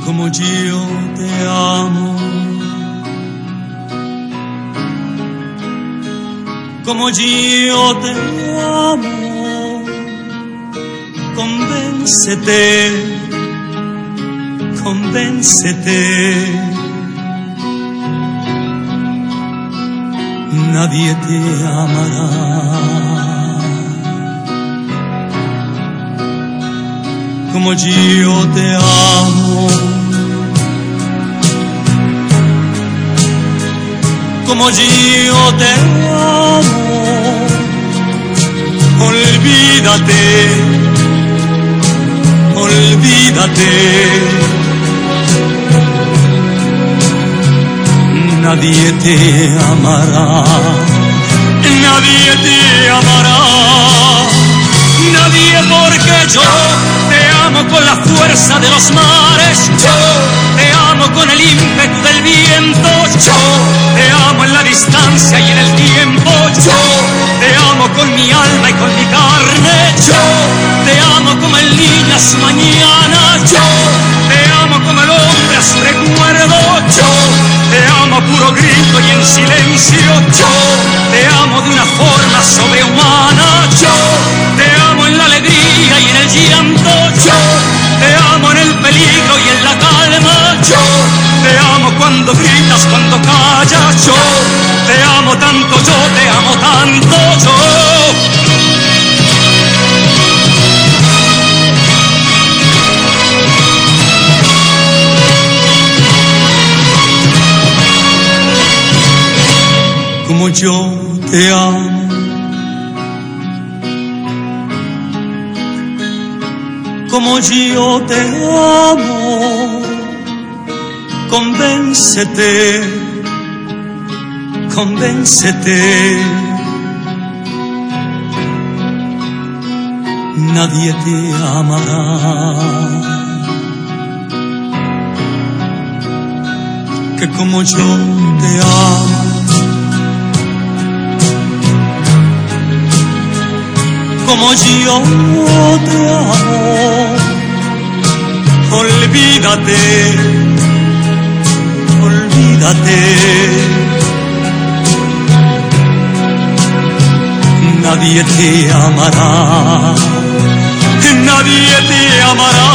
como yo te amo, como yo te amo, convéncete, convéncete, nadie te amará como yo te amo, como yo te amo, olvídate, olvídate, nadie te amará, nadie te amará, nadie, porque yo te amo con la fuerza de los mares, yo te amo con el ímpetu del viento, yo te amo en la distancia y en el tiempo, yo te amo con mi alma y con mi carne, yo te amo como el niño a su mañana, yo te amo como el hombre a su recuerdo, yo te amo a puro grito y en silencio, yo te amo de una forma sobrehumana, yo te amo en la alegría y en el llanto, yo te amo en el peligro y en la calma, yo te amo cuando gritas, cuando callas, yo te amo tanto, yo te amo tanto, yo. Como yo te amo, como yo te amo, convéncete, convéncete, nadie te amará que como yo te amo. Como yo te amo, olvídate, olvídate, nadie te amará, nadie te amará,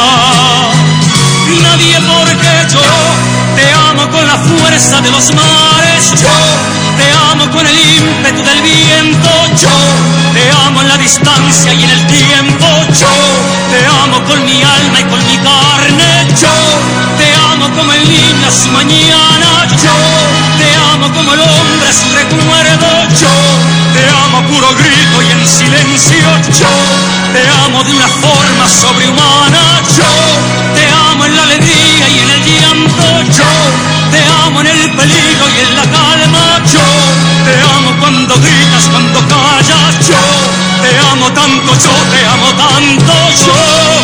nadie, porque yo te amo con la fuerza de los mares, yo te amo con el ímpetu del viento, yo te amo en la distancia y en el tiempo, yo te amo con mi alma y con mi carne, yo te amo como el niño a su mañana, yo te amo como el hombre a su recuerdo, yo te amo a puro grito y en silencio, yo te amo de una forma sobrehumana, yo te amo en la alegría y en el llanto, yo te amo en el peligro y en la calma, yo te amo cuando gritas, cuando callas, yo te amo tanto, yo te amo tanto, yo.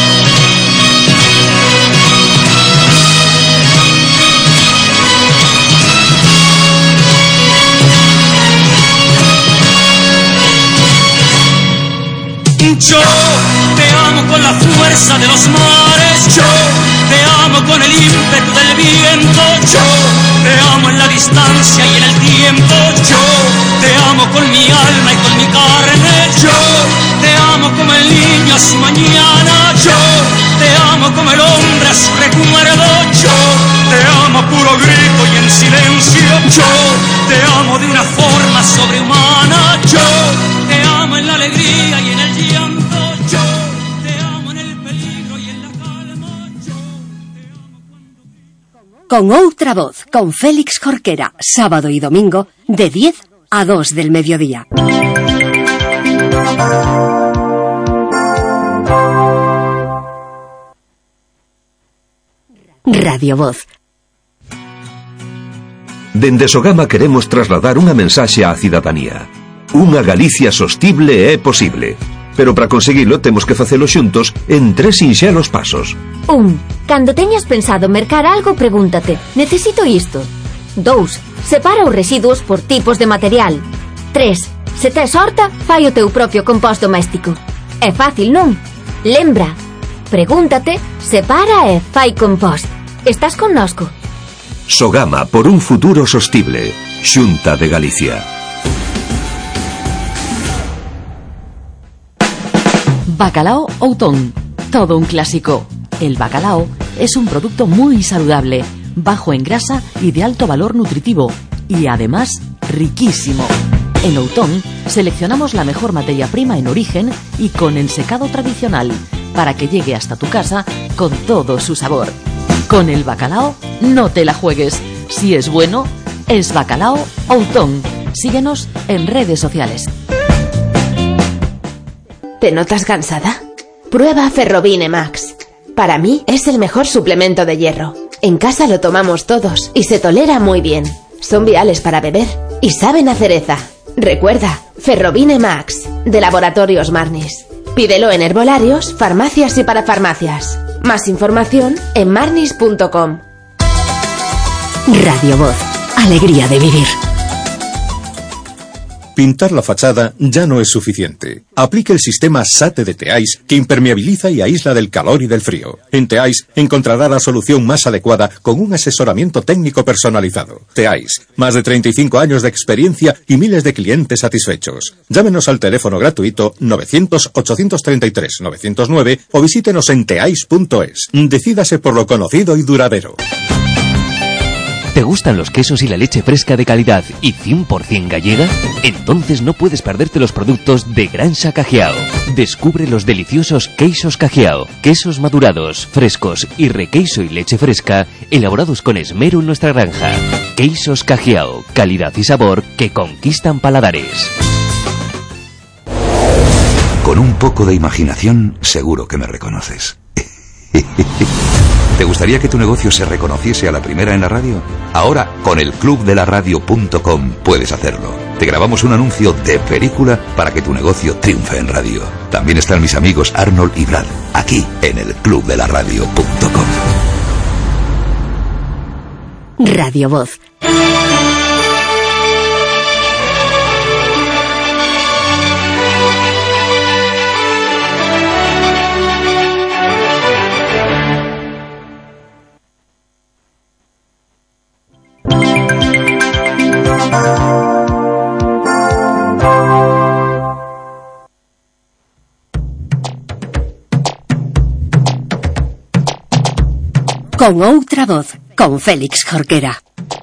Yo te amo con la fuerza de los mares, yo te amo con el ímpetu del viento, yo te amo en la distancia y en el tiempo, yo te amo con mi alma y con mi carne, yo te amo como el niño a su mañana, yo te amo como el hombre a su recuerdo, yo te amo a puro grito y en silencio, yo te amo de una forma sobrehumana, yo te amo en la alegría y en el llanto, yo te amo en el peligro y en la calma, yo te amo cuando... Con outra voz, con Félix Jorquera, sábado y domingo, de 10 a 2 del mediodía. Radio Voz. Dende Sogama queremos trasladar unha mensaxe á cidadanía. Unha Galicia sostible é posible. Pero para conseguilo temos que facelo xuntos en 3 sinxelos pasos. 1. Cando teñas pensado mercar algo, pregúntate: necesito isto? 2. Separa os residuos por tipos de material. 3. Se tes horta, fai o teu propio compost doméstico. É fácil, non? Lembra, pregúntate, separa e fai compost. estás connosco. Sogama por un futuro sostible. Xunta de Galicia. Bacalao Outón, todo un clásico. El bacalao es un producto muy saludable, bajo en grasa y de alto valor nutritivo, y además riquísimo. En Outón seleccionamos la mejor materia prima en origen y con ensecado tradicional, para que llegue hasta tu casa con todo su sabor. Con el bacalao no te la juegues. Si es bueno, es Bacalao Outón. Síguenos en redes sociales. ¿Te notas cansada? Prueba Ferrovine Max. Para mí es el mejor suplemento de hierro. En casa lo tomamos todos y se tolera muy bien. Son viales para beber y saben a cereza. Recuerda, Ferrovine Max, de Laboratorios Marnis. Pídelo en herbolarios, farmacias y parafarmacias. Más información en marnis.com. Radio Voz, alegría de vivir. Pintar la fachada ya no es suficiente. Aplique el sistema SATE de Teais, que impermeabiliza y aísla del calor y del frío. En Teais encontrará la solución más adecuada con un asesoramiento técnico personalizado. Teais, más de 35 años de experiencia y miles de clientes satisfechos. Llámenos al teléfono gratuito 900-833-909 o visítenos en teais.es. Decídase por lo conocido y duradero. ¿Te gustan los quesos y la leche fresca de calidad y 100% gallega? Entonces no puedes perderte los productos de Granja Cajiao. Descubre los deliciosos queixos Cajiao, quesos madurados, frescos y requeiso y leche fresca, elaborados con esmero en nuestra granja. Queixos Cajiao, calidad y sabor que conquistan paladares. Con un poco de imaginación, seguro que me reconoces. ¿Te gustaría que tu negocio se reconociese a la primera en la radio? Ahora, con el clubdelaradio.com puedes hacerlo. Te grabamos un anuncio de película para que tu negocio triunfe en radio. También están mis amigos Arnold y Brad, aquí en el clubdelaradio.com. Radio Voz. Con outra voz, con Félix Jorquera.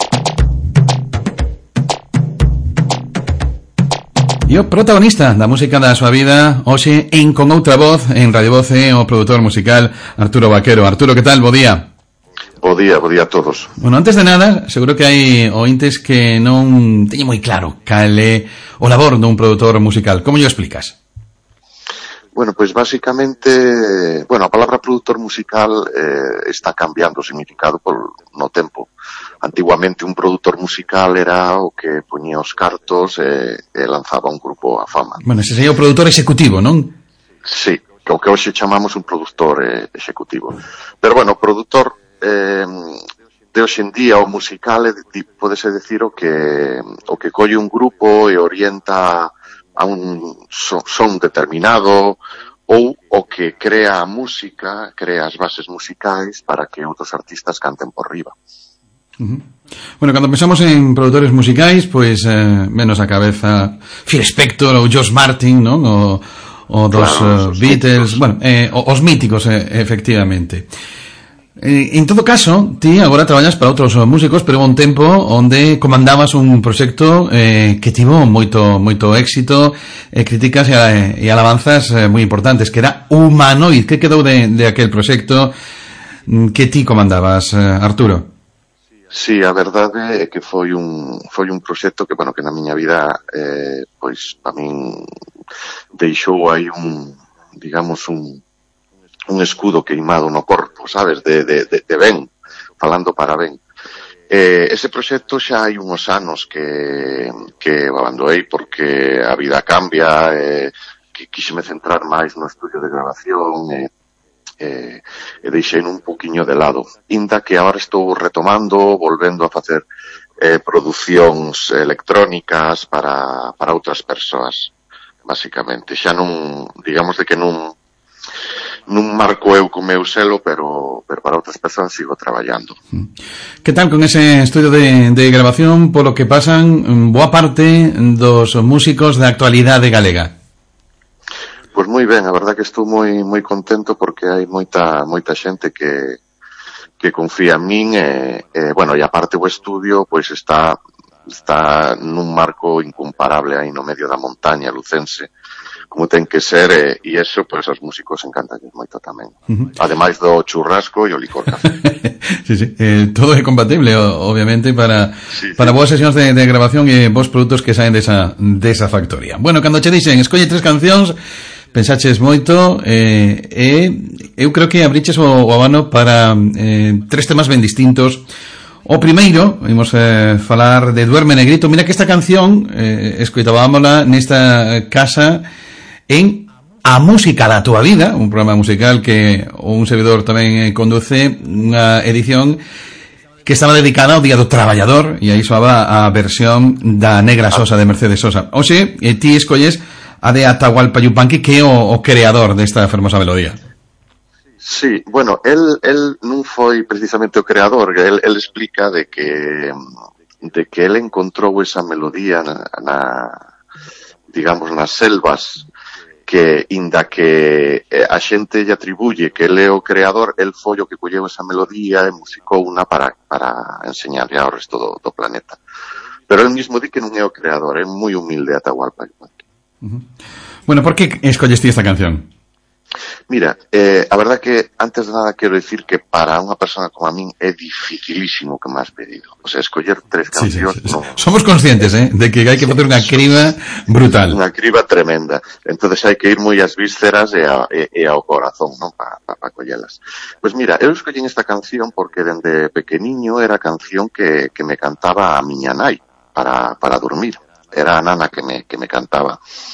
E o protagonista da música da súa vida hoxe en Con outra voz en Radio Voz o produtor musical Arturo Vaquero. Arturo, que tal? Bo día. Bo día a todos. Bueno, antes de nada, seguro que hai ointes que non teñen moi claro cal é o labor dun produtor musical. Como llo explicas? Bueno, pues básicamente, a palabra productor musical está cambiando o significado no tempo. Antiguamente un produtor musical era o que poñía os cartos e lanzaba un grupo a fama. Bueno, ese sería o produtor executivo, non? Sí, o que hoxe chamamos un produtor executivo. Pero o produtor de hoxe en día o musical podese decir o que colle un grupo e orienta a un son determinado ou o que crea a música, crea as bases musicais para que outros artistas canten por riba. Uh-huh. Bueno, cando pensamos en produtores musicais, pois menos a cabeza Phil Spector ou George Martin, non? O dos Beatles, os míticos, efectivamente. En todo caso, ti agora traballas para outros músicos, pero un tempo onde comandabas un proxecto que tivo moito éxito, críticas e alabanzas moi importantes, que era Humanoid. Que quedou de aquel proxecto que ti comandabas, Arturo? Sí, a verdade é que foi un proxecto que na miña vida pois a min deixou aí un escudo queimado no corpo, sabes, de ben, falando para ben. Ese proxecto xa hai uns anos que abandonei porque a vida cambia, que quixeme centrar máis no estudio de grabación e deixei un poquinho de lado. Inda que agora estou retomando, volvendo a facer producións electrónicas para outras persoas, basicamente. Xa non, digamos de que non non marco eu co meu selo, pero para outras persoas sigo traballando. Que tal con ese estudio de grabación polo que pasan boa parte dos músicos da actualidade galega? Pois moi ben, a verdad que estou moi contento porque hai moita xente que confía en min e aparte o estudio pois está nun marco incomparable aí no medio da montaña lucense, como ten que ser, e iso, pois, aos músicos encantalles moito tamén. Ademais do churrasco e o licor café. Sí, todo é compatible, obviamente, para boas sesións de grabación e bons produtos que saen desa factoría. Bueno, cando che dixen, escolle 3 cancións, pensaches moito, eu creo que abriches o abano para 3 temas ben distintos. O primeiro, vimos falar de Duerme Negrito. Mira que esta canción escoitábámola nesta casa en A Música da Tua Vida, un programa musical que un servidor tamén conduce, unha edición que estaba dedicada ao Día do Traballador, e aí soaba a versión da Negra Sosa de Mercedes Sosa. Oxe, ti escolles a de Atahualpa Yupanqui, que é o creador desta fermosa melodía. Sí, bueno, el non foi precisamente o creador, el explica de que el encontrou esa melodía digamos, nas selvas, que inda que a xente lle atribuye que ele é o creador, el foi o que colleu esa melodía e musicou unha para enseñarle ao resto do planeta. Pero el mismo di que non é o creador, é moi humilde Atahualpa. Bueno, por que escolleste esta canción? Mira, a verdad que antes de nada quero decir que para unha persona como a min é dificilísimo que me has pedido. O sea, escoller 3 cancións... Sí. No. Somos conscientes, de que hai que facer unha criba brutal. Unha criba tremenda. Entonces hai que ir moi ás vísceras e ao corazón, non? Para collelas. Pois mira, eu escollín esta canción porque dende pequeniño era a canción que me cantaba a miña nai para dormir. Era a nana que me cantaba.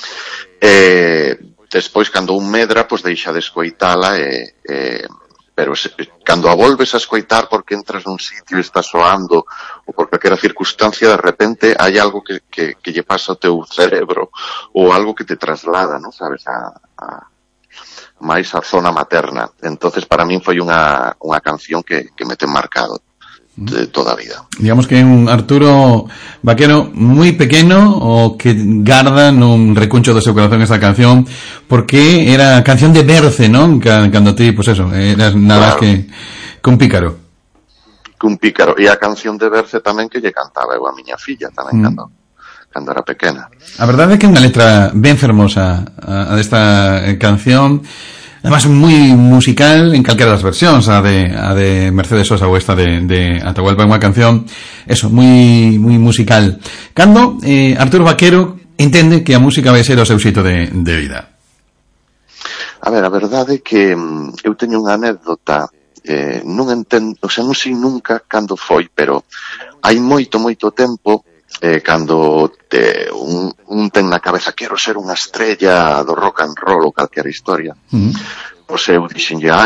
Despois, cando un medra, pois deixa de escoitala, pero cando a volves a escoitar porque entras nun sitio e está soando, ou por calquera circunstancia, de repente hai algo que lle pasa ao teu cerebro, ou algo que te traslada, non sabes, máis a zona materna. Entonces, para min foi unha canción que me ten marcado de toda a vida. Digamos que é un Arturo Vaquero moi pequeno o que garda nun recuncho do seu corazón esta canción, porque era canción de berce, non? Cando ti, pues eso, eras nada máis que un pícaro. Un pícaro. E a canción de berce tamén que lle cantaba eu a miña filla tamén cando era pequena. A verdade é que é unha letra ben fermosa a desta canción. Además, moi musical en calquera das versións, a de Mercedes Sosa ou esta de Atahualpa, unha canción, eso, moi musical. Cando Arturo Vaquero entende que a música vai ser o seu xeito de vida? A ver, a verdade é que eu teño unha anécdota, non entendo, o sea, non sei nunca cando foi, pero hai moito tempo, cando un ten na cabeza quero ser unha estrella do rock and roll ou calquera historia, pois eu dixenlle,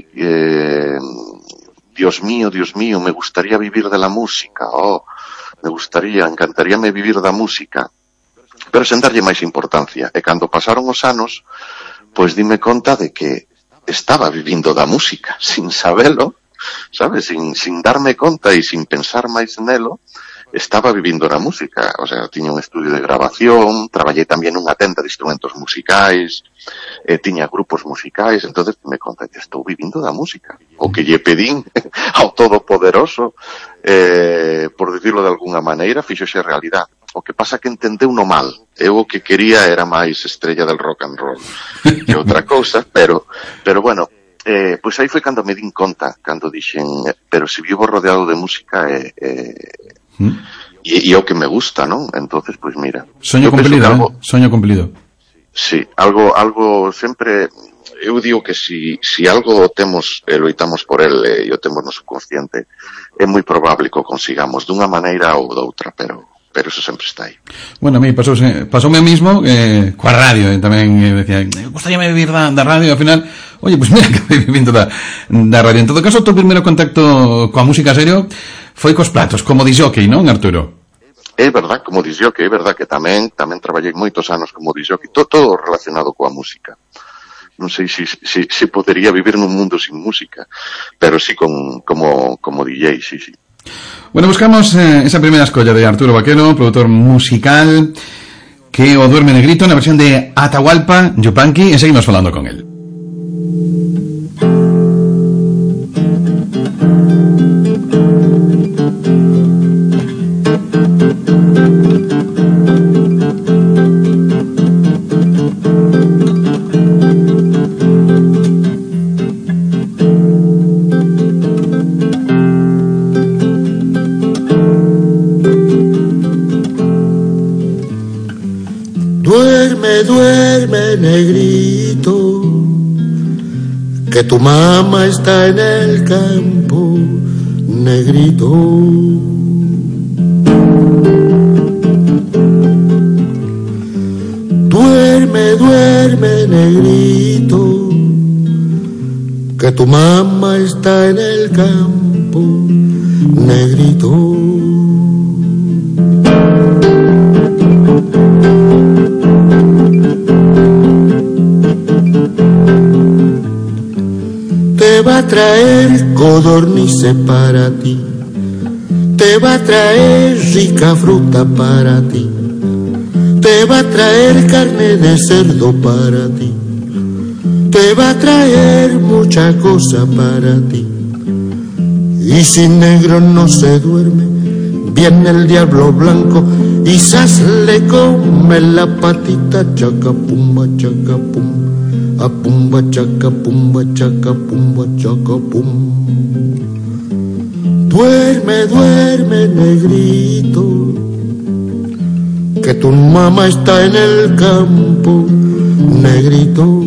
Dios mío, me gustaría vivir de la música, encantaríame vivir da música, pero sen darlle máis importancia. E cando pasaron os anos, pois dime conta de que estaba vivindo da música sin sabelo, sabes, sin darme conta e sin pensar máis nelo. Estaba vivindo na música, o sea, tiña un estudio de grabación, traballei tamén nunha tenda de instrumentos musicais, tiña grupos musicais, entonces me conta que estou vivindo da música. O que lle pedín ao Todopoderoso, por decirlo de alguna maneira, fixoxe realidad. O que pasa que entendeu no mal. Eu o que quería era máis estrella del rock and roll que outra cousa, pero bueno, pois aí foi cando me din conta, cando dixen, pero se vivo rodeado de música e o que me gusta, non? Entonces, pois mira, soño cumplido, soño cumplido. Sí, algo sempre eu digo que si algo temos e loitamos por el e o temos no subconsciente, é moi probable que o consigamos dunha maneira ou doutra, pero eso sempre está aí. Bueno, a mí pasoume o mismo coa radio, tamén decía, gustaríame vivir da radio, ao final, oye, pues mira que vai vivindo da radio. En todo caso, o teu primeiro contacto coa música serio foi cos platos, como disjockey, non, Arturo? É verdad, como disjockey, é verdad que tamén traballei moitos anos como disjockey, todo relacionado coa música. non sei se podería vivir nun mundo sin música, pero sí como DJ, sí. Bueno, buscamos esa primera escolla de Arturo Vaquero, productor musical, que o Duerme Negrito na versión de Atahualpa Yupanqui, e seguimos falando con él. Duerme, negrito, que tu mamá está en el campo, negrito. Duerme, negrito, que tu mamá está en el campo, negrito. Te va a traer codornices para ti, te va a traer rica fruta para ti, te va a traer carne de cerdo para ti, te va a traer mucha cosa para ti. Y si negro no se duerme, viene el diablo blanco y zas le come la patita, chacapumba, chacapum. A pumba chaca pum. Duerme, negrito, que tu mamá está en el campo, negrito,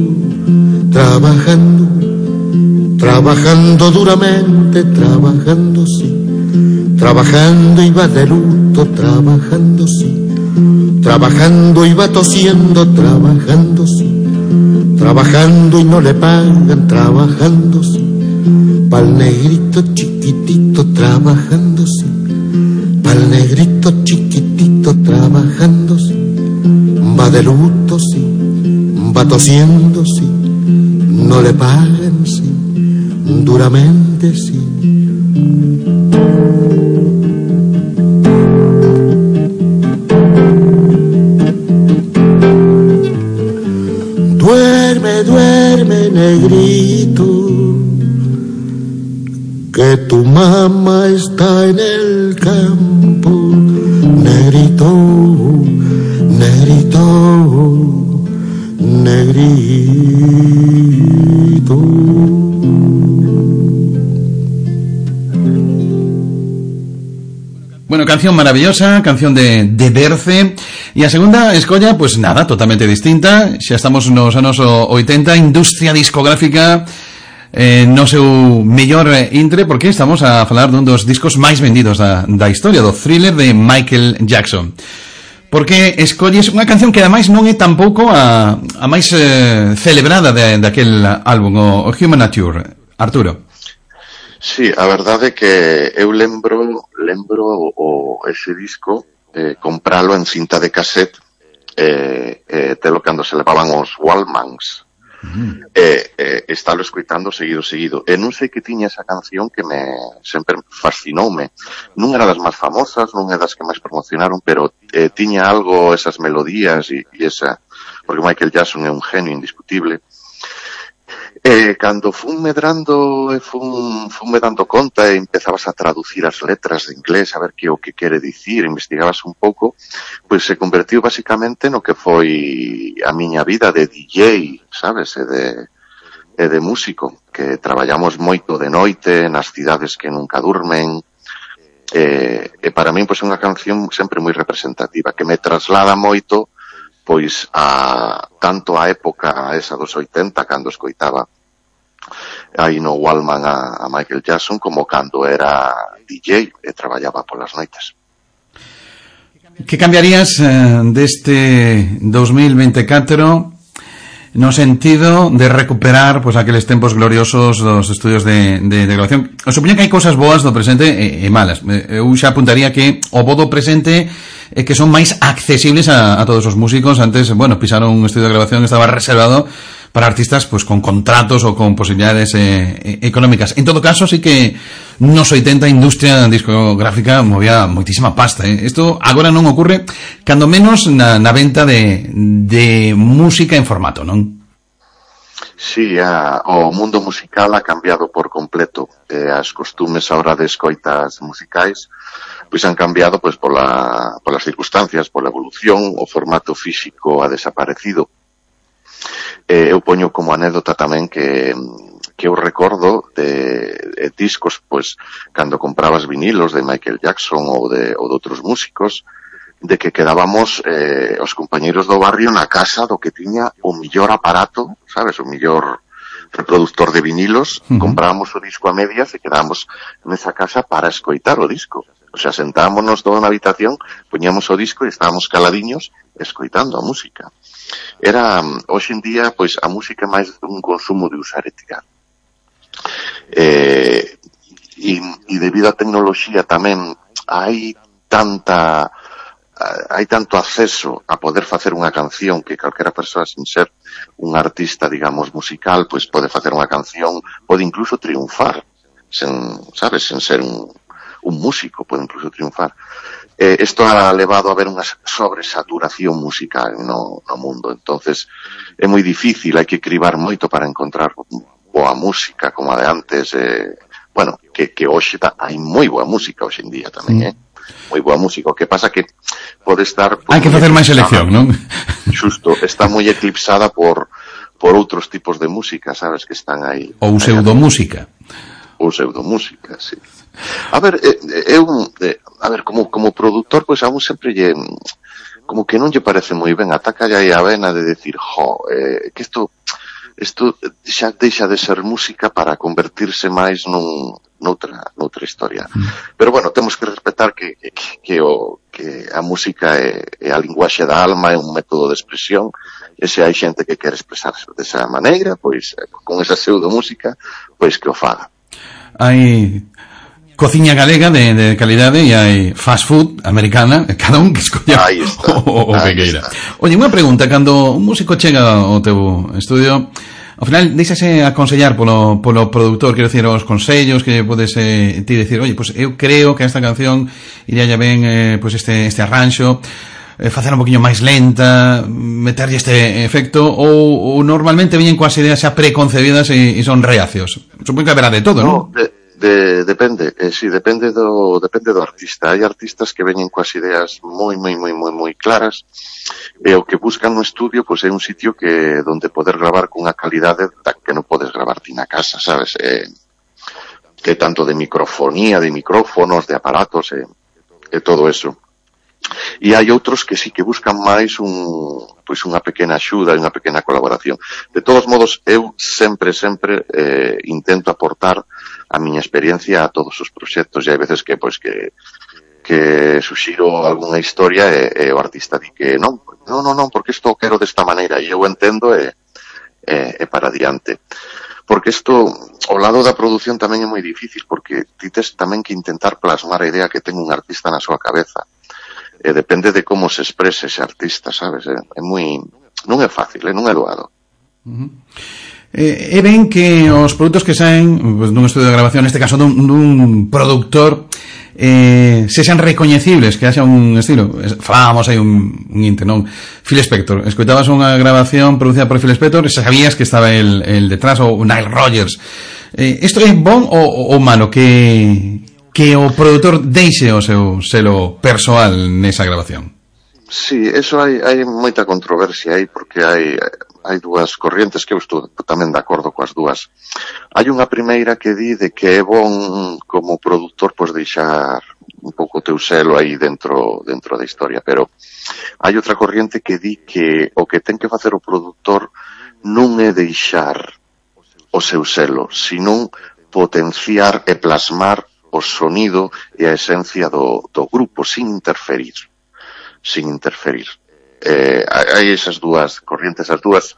trabajando duramente, trabajando sí, trabajando y va de luto, trabajando sí, trabajando y va tosiendo, trabajando sí. Trabajando y no le pagan, trabajando sí, pa'l negrito chiquitito, trabajando sí, pa'l negrito chiquitito, trabajando sí, va de luto sí, va tosiendo sí, no le pagan sí, duramente sí. Duerme, negrito, que tu mamá está en el campo, negrito, negrito. Bueno, canción maravillosa, canción de Berce. E a segunda escolla, pues nada, totalmente distinta. Xa estamos nos anos 80, industria discográfica no seu mellor intre, porque estamos a falar dun dos discos máis vendidos da historia, do Thriller de Michael Jackson. Porque escolles unha canción que ademais non é tampouco a máis celebrada daquel álbum, o Human Nature. Arturo. Sí, a verdade é que eu lembro ese disco compralo en cinta de cassette telo cando se levaban os Walmans estalo escoitando seguido e non sei que tiña esa canción que sempre fascinoume, non era das máis famosas, non é das que máis promocionaron, pero tiña algo, esas melodías e esa, porque Michael Jackson é un genio indiscutible. Cando fun medrando e funme dando conta e empezabas a traducir as letras de inglés, a ver que o que quere dicir, investigabas un pouco, pois se convertiu basicamente no que foi a miña vida de DJ, sabes, e de músico, que traballamos moito de noite nas cidades que nunca durmen, e para min pois é unha canción sempre moi representativa, que me traslada moito pois tanto a época esa dos 80, cando escoitaba aí no Walman a Michael Jackson, como cando era DJ e traballaba polas noites. Que cambiarías deste 2024 no sentido de recuperar pois aqueles tempos gloriosos dos estudios de grabación? Eu supoño que hai cousas boas do presente e malas. Eu xa apuntaría que o bo do presente é que son máis accesibles a todos os músicos. Antes, bueno, pisar un estudio de grabación estaba reservado para artistas pues con contratos ou con posibilidades económicas. En todo caso, sí que nos 80 a industria discográfica movía moitísima pasta. Isto agora non ocorre, cando menos na venta de música en formato, non? Sí, o mundo musical ha cambiado por completo. As costumes ahora de escoitas musicais pois han cambiado pois polas circunstancias, pola evolución. O formato físico ha desaparecido. Eu poño como anécdota tamén que eu recordo de discos, pois cando comprabas vinilos de Michael Jackson ou de outros músicos, de que quedábamos os compañeiros do barrio na casa do que tiña o millor aparato, sabes, o millor reproductor de vinilos, comprábamos o disco a medias e quedábamos nesa casa para escoitar o disco. O sea, sentámonos toda na habitación, poñíamos o disco e estábamos caladiños escoitando a música. Era, hoxe en día, pois, a música é máis un consumo de usar e tirar. E debido á tecnoloxía tamén hai tanto acceso a poder facer unha canción que calquera persoa sin ser un artista, digamos, musical, pois pode facer unha canción, pode incluso triunfar, sen ser un músico, pode incluso triunfar. Isto ha levado a ver unha sobresaturación musical no mundo, entonces é moi difícil, hai que cribar moito para encontrar boa música como a de antes, bueno, que hoxe hai moi boa música hoxe en día tamén, moi boa música, o que pasa que pode estar... Hai que facer máis selección, non? Xusto, está moi eclipsada por outros tipos de música, sabes, que están aí. Ou pseudomúsica. Ou pseudomúsica, sí. A ver, como produtor, pois a un sempre como que non lle parece moi ben, ataca aí a vena de decir, que isto xa deixa de ser música para convertirse máis noutra historia. Pero bueno, temos que respetar que a música é a linguaxe da alma, é un método de expresión, e se hai xente que quere expresarse desa maneira, pois con esa pseudomúsica, pois que o faga. Hai cociña galega de calidade e hai fast food americana, cada un que escolla o que queira. Oye, unha pregunta, cando un músico chega ao teu estudio, ao final deixase aconsellar polo produtor, quero dicir, os consellos que podes ti decir, oye, pues eu creo que esta canción iría ya ben pues este arranxo, facer un poquinho máis lenta, meterlle este efecto, ou normalmente viñen coas ideas xa preconcebidas e son reacios. Supongo que haberá de todo, non? Depende do artista. Hai artistas que veñen coas ideas moi claras, e o que buscan no estudio pois é un sitio donde poder gravar cunha calidade que non podes gravar ti na casa, sabes? Que tanto de microfonía, de micrófonos, de aparatos e todo eso. E hai outros que sí que buscan máis unha pequena axuda e unha pequena colaboración. De todos modos, eu sempre intento aportar a miña experiencia a todos os proxectos, e hai veces que suxiro algunha historia e o artista di que non, porque isto quero desta maneira, e eu entendo e para adiante. Porque isto, ao lado da produción tamén é moi difícil, porque ti tes tamén que intentar plasmar a idea que ten un artista na súa cabeza. Depende de como se exprese ese artista, sabes? Non é fácil, non é doado. É ben que os produtos que saen dun estudio de grabación, neste caso dun productor, sexan recoñecibles, que haxa un estilo. Falábamos aí un inte, non? Phil Spector, escoitabas unha grabación producida por Phil Spector e sabías que estaba el detrás, ou Nile Rodgers. Isto é bon ou malo que o produtor deixe o seu selo persoal nesa grabación? Sí, eso hai moita controversia aí, porque hai dúas corrientes que eu estou tamén de acordo coas dúas. Hai unha primeira que di de que é bon como produtor pois deixar un pouco o teu selo aí dentro da historia, pero hai outra corriente que di que o que ten que facer o produtor non é deixar o seu selo, sino potenciar e plasmar o sonido e a esencia do grupo sin interferir. Hai esas dúas corrientes, as dúas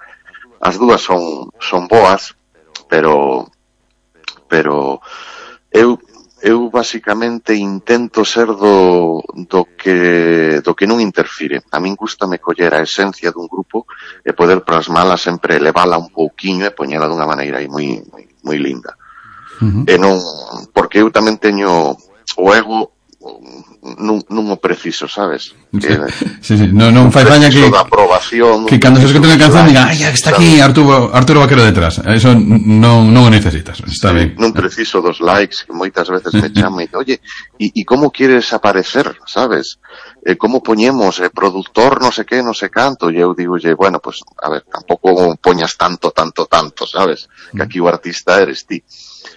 son boas, pero eu basicamente intento ser do que non interfire. A min gústame coller a esencia dun grupo e poder plasmala sempre, elevala un pouquiño e poñela dunha maneira aí moi linda. E non, porque eu tamén teño o ego non o preciso, sabes? Sí, non fai faña que cando se escoite unha canción diga, ai, está aquí Arturo Vaquero detrás. Eso non o necesitas, está ben. Non preciso dos likes, que moitas veces me chama e dice, oye, e como quieres aparecer, sabes? Como poñemos productor, no sé qué, no sé canto, e eu digo, bueno, pues, a ver, tampouco poñas tanto, sabes? Que aquí o artista eres ti.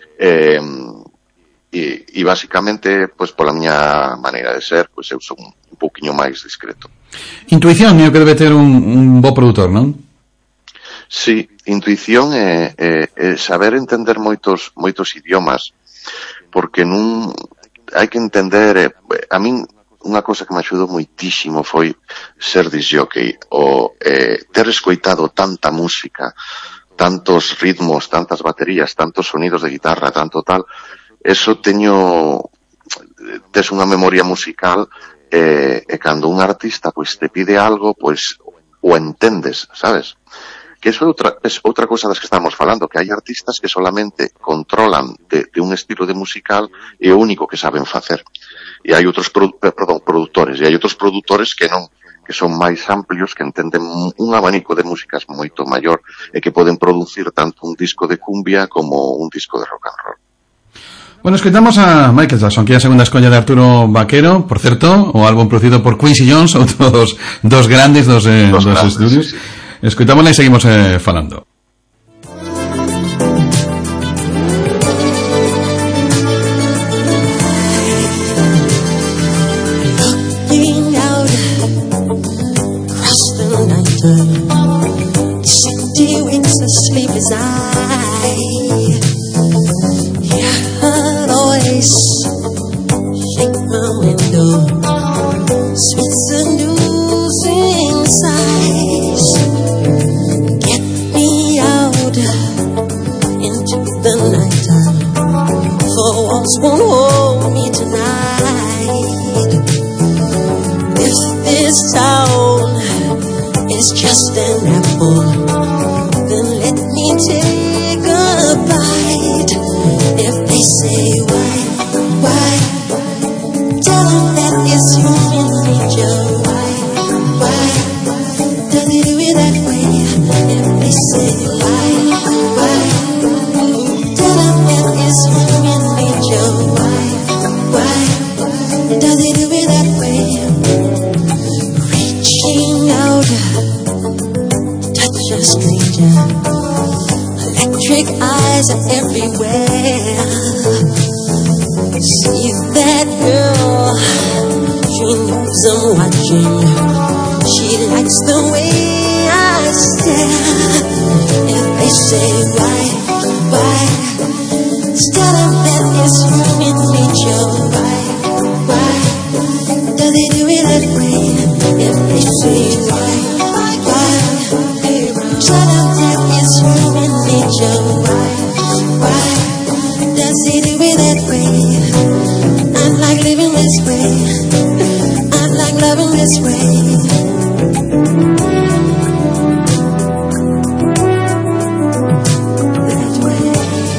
E basicamente, pues pola miña maneira de ser, pues eu son un pouquiño máis discreto. Intuición é o que debe ter un bo produtor, non? Sí, intuición é saber entender moitos idiomas, porque non hai que entender, a min unha cosa que me axudou moitísimo foi ser disjockey, o ter escoitado tanta música, tantos ritmos, tantas baterías, tantos sonidos de guitarra, tanto tal. Eso tes unha memoria musical e cando un artista pois te pide algo, pois o entendes, sabes? Que eso é outra cosa das que estamos falando, que hai artistas que solamente controlan de un estilo de musical e o único que saben facer. E hai outros produtores, e hai outros produtores que non, que son máis amplios, que entenden un abanico de músicas moito maior e que poden producir tanto un disco de cumbia como un disco de rock and roll. Bueno, escoitamos a Michael Jackson, que é a segunda escolla de Arturo Vaquero, por certo, o álbum producido por Quincy Jones, outros dos grandes dos estudios. Sí. Escoitámosla e seguimos falando. Shake my window, sweet seducing sighs. Get me out into the nighttime, for walls won't hold me tonight. If this town is just an apple, then let me take a bite. If they say why, tell them that it's human nature. Why does he do it that way? If they say why, tell them that it's human nature. Why does he do it that way? Reaching out, touch a stranger. Electric eyes are everywhere. See that girl, she knows I'm watching. She likes the way I stare. If they say why, tell them that it's human nature. Why does he do it that way? If they say why, tell them that it's human nature. Why does he do it that way? I like living this way. I like loving this way. That way.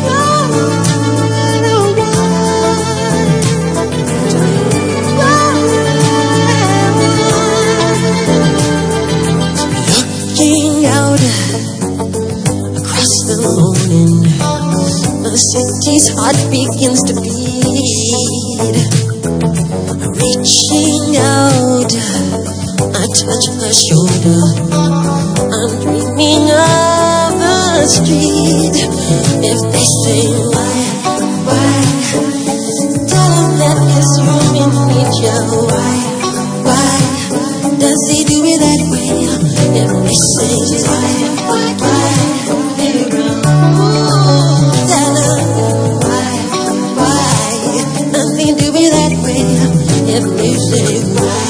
Looking out across the morning, the city's heart begins to beat. Reaching out, I touch her shoulder. I'm dreaming of the street. If they say why, tell them that it's human nature. Why does he do it that way? If they say why, tell them why does he do it that way? If they say why,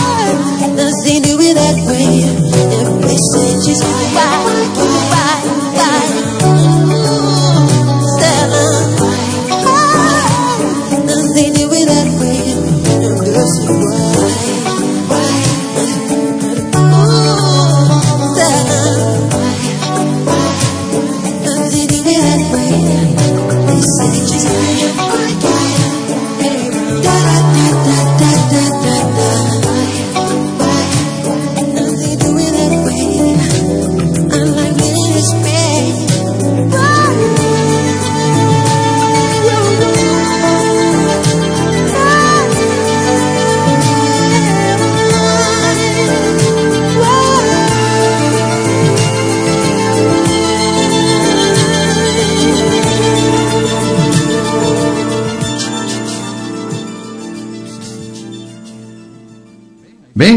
does he do it that way? If they say just why,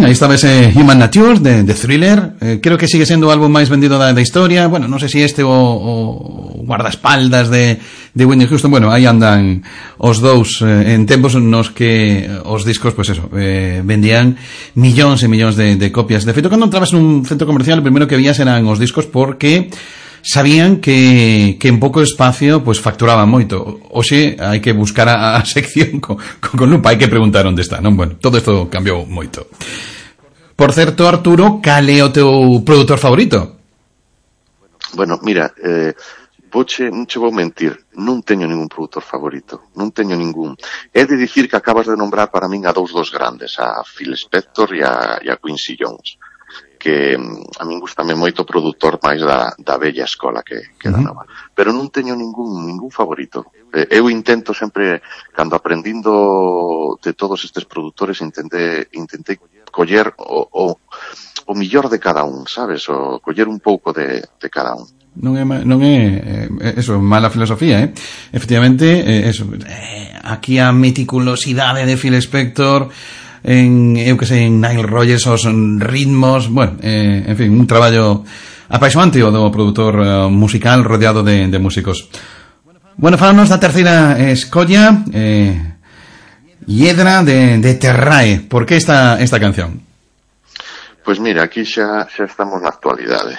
aí estaba ese Human Nature de Thriller. Creo que sigue sendo o álbum máis vendido da historia. Bueno, non sei se este o guardaespaldas de Whitney Houston. Bueno, aí andan os dous en tempos nos que os discos, pues eso, vendían millóns e millóns de copias. De feito, cando entrabas nun centro comercial, o primeiro que vías eran os discos porque sabían que en pouco espacio pues facturaban moito. Oxe, hai que buscar a sección con lupa, hai que preguntar onde está, non? Bueno, todo isto cambiou moito. Por certo, Arturo, cal é o teu produtor favorito? Bueno, mira, non che vou mentir, non teño ningún produtor favorito, non teño ningún. É de dicir que acabas de nombrar para min a dous grandes, a Phil Spector e a Quincy Jones, que a min gustame moito o produtor máis da bella escola que da nova. Pero non teño ningún favorito. Eu intento sempre, cando aprendindo de todos estes produtores, intentei coller o millor de cada un, sabes? O coller un pouco de cada un. Non é eso, mala filosofía, efectivamente, eso, aquí a meticulosidade de Phil Spector, eu que sei, en Nile Rodgers, os ritmos, bueno, en fin, un traballo apaixonante o do produtor musical rodeado de músicos. Bueno, falanos da terceira escolla, Hiedra de Terrae. Por que esta canción? Pois mira, aquí xa estamos na actualidade.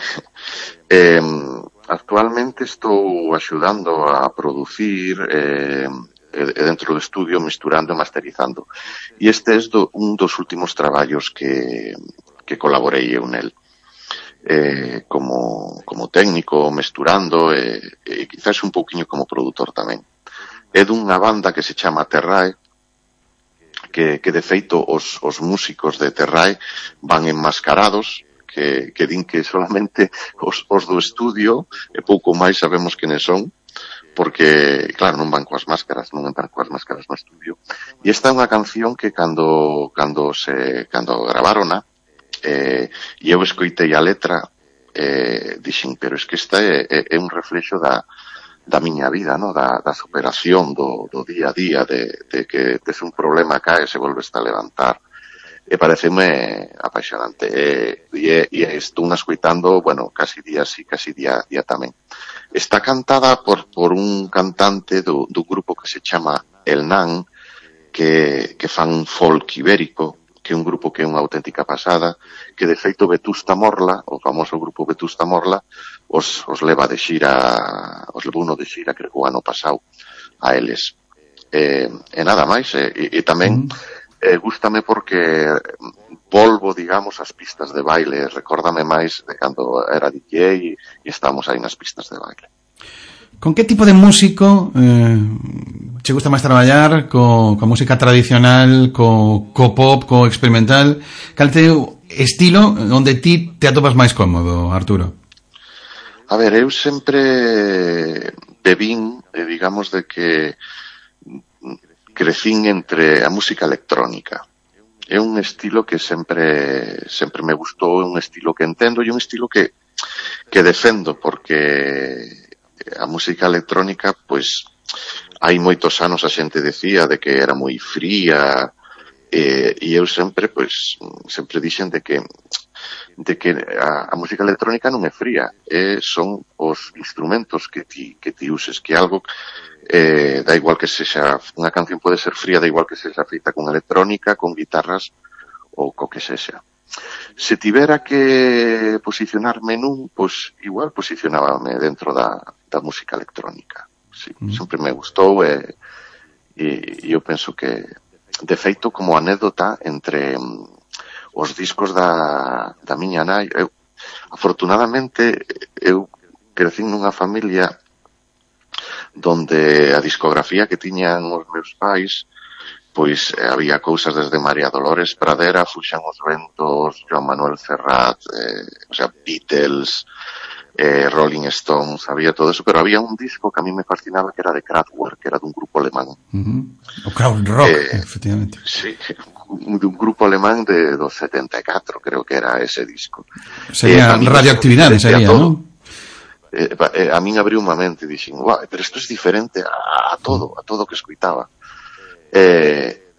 Actualmente estou axudando a producir dentro do estudio, misturando e masterizando. E este é un dos últimos traballos que colaborei eu nel. Como técnico, mesturando e quizás un pouquiño como produtor tamén. É dunha banda que se chama Terrae, que de feito os músicos de Terrae van enmascarados, que din que solamente os do estudio e pouco máis sabemos quenes son, porque, claro, non van coas máscaras, non entran coas máscaras no estudio. E esta é unha canción que cando gravarona, e eu escoitei a letra, dixen, pero es que esta é un reflexo da miña vida, no? Da superación do día a día, de que tes un problema acá e se volves a levantar. E pareceme apaixonante. E estou escoitando, bueno, casi día sí, casi día tamén. Está cantada por un cantante do grupo que se chama El Nan, que fan folk ibérico, que é un grupo que é unha auténtica pasada, que de feito Vetusta Morla, o famoso grupo Vetusta Morla, os leva de xira, os levou uno de xira, creo que o ano pasado, a eles. E nada máis, e tamén gústame porque volvo, digamos, as pistas de baile, recórdame máis de cando era DJ e estábamos aí nas pistas de baile. Con que tipo de músico che gusta máis traballar? Co música tradicional, co pop, co experimental? Cal teu estilo onde ti te atopas máis cómodo, Arturo? A ver, eu sempre bebín, digamos, de que crecín entre a música electrónica. É un estilo que sempre me gustou, é un estilo que entendo e un estilo que defendo, porque a música electrónica, pois, hai moitos anos a xente decía de que era moi fría, e eu sempre dixen de que a música electrónica non é fría, son os instrumentos que ti uses, que algo da igual que sexa, unha canción pode ser fría, da igual que sexa feita con electrónica, con guitarras ou co que sexa. Se tivera que posicionarme nun, pois igual posicionábame dentro da música electrónica. Sí, sempre me gustou e eu penso que, de feito, como anécdota, entre os discos da miña nai, afortunadamente eu crecín nunha familia donde a discografía que tiñan os meus pais, pois había cousas desde María Dolores Pradera, Fuxan os ventos, Joan Manuel Serrat, o sea, Beatles, Rolling Stones, había todo eso, pero había un disco que a mí me fascinaba, que era de Kraftwerk, que era dun grupo alemán. O Krautrock, efectivamente. Sí, dun grupo alemán do 74, creo que era ese disco. Sería Radioactividade, sería, non? A min abriu unha mente e dixen, pero isto é diferente a todo que escoitaba.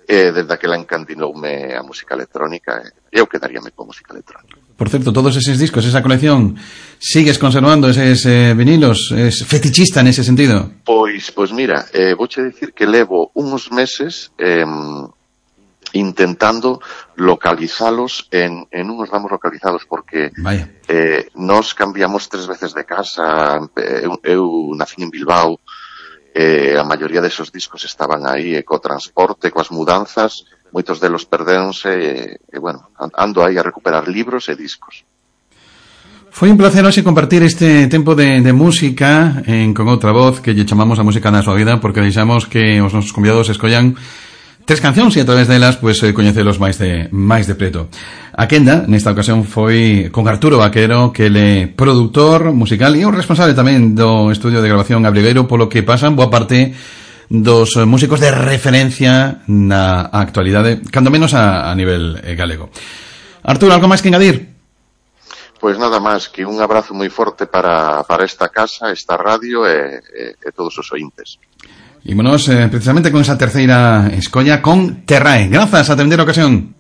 desde aquela encantinoume a música electrónica, e eu quedaríame con música electrónica. Por certo, todos eses discos, esa colección, sigues conservando eses vinilos? Es fetichista nese sentido? Pois mira, vouche dicir que levo uns meses intentando localizalos en uns damos localizados porque nos cambiamos 3 veces de casa. Eu nací en Bilbao, a maioría desos discos estaban aí, co transporte, coas mudanzas, moitos delos perdéronse, e bueno, ando aí a recuperar libros e discos. Foi un placer hoxe compartir este tempo de música con outra voz que lle chamamos a música da súa vida, porque deixamos que os nosos convidados escollan 3 cancións e a través delas coñecelos máis de preto. A quenda, nesta ocasión, foi con Arturo Vaquero, que ele produtor musical e o responsable tamén do estudio de grabación Abrigueiro, polo que pasan boa parte dos músicos de referencia na actualidade, cando menos a nivel galego. Arturo, algo máis que engadir? Pois nada máis que un abrazo moi forte para esta casa, esta radio e todos os ointes. Ímonos precisamente con esa terceira escolla con Terrae. Grazas, a atender a ocasión.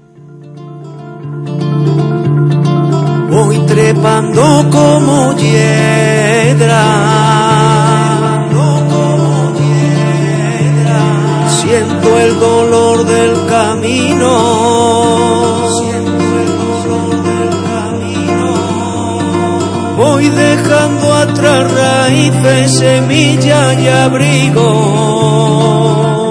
Voy trepando como hiedra, siento el dolor del camino, voy dejando atrás raíces, semilla y abrigo.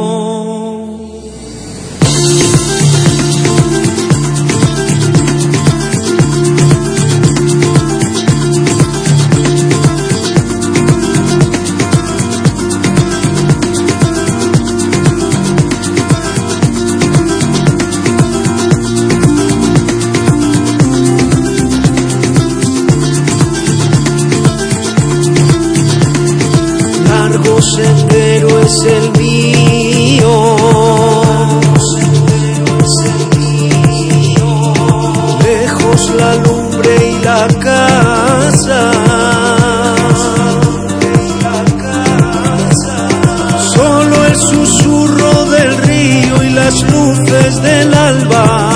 Sendero es el mío, lejos la lumbre y la casa, solo el susurro del río y las luces del alba.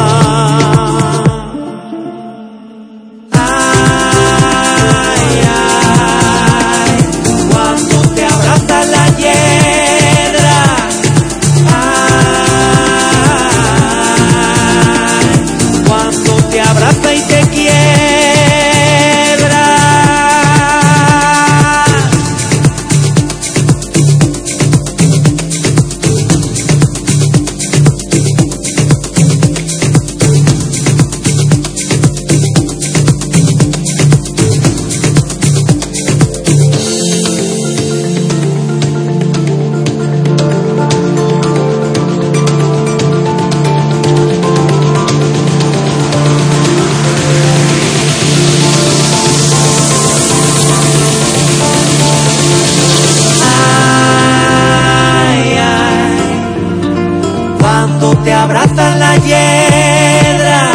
Te abraza la hiedra,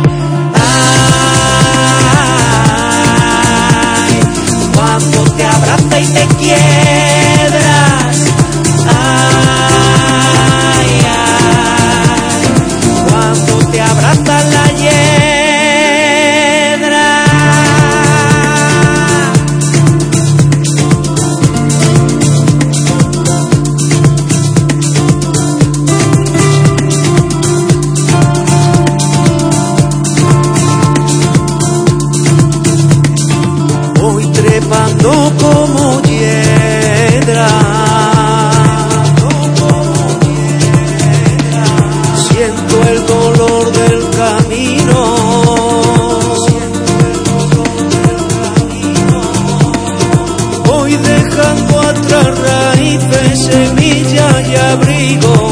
ay, cuando te abraza y te quiebras, ay, ay, cuando te abraza la hiedra. Como hiedra, siento el dolor del camino, voy dejando atrás raíces, semilla y abrigo.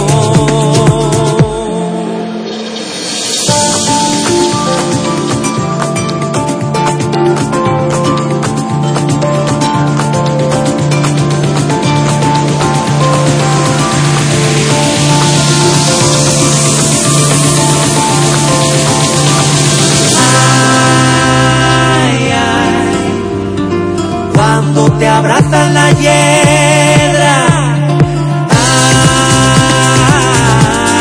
Te abraza la hiedra,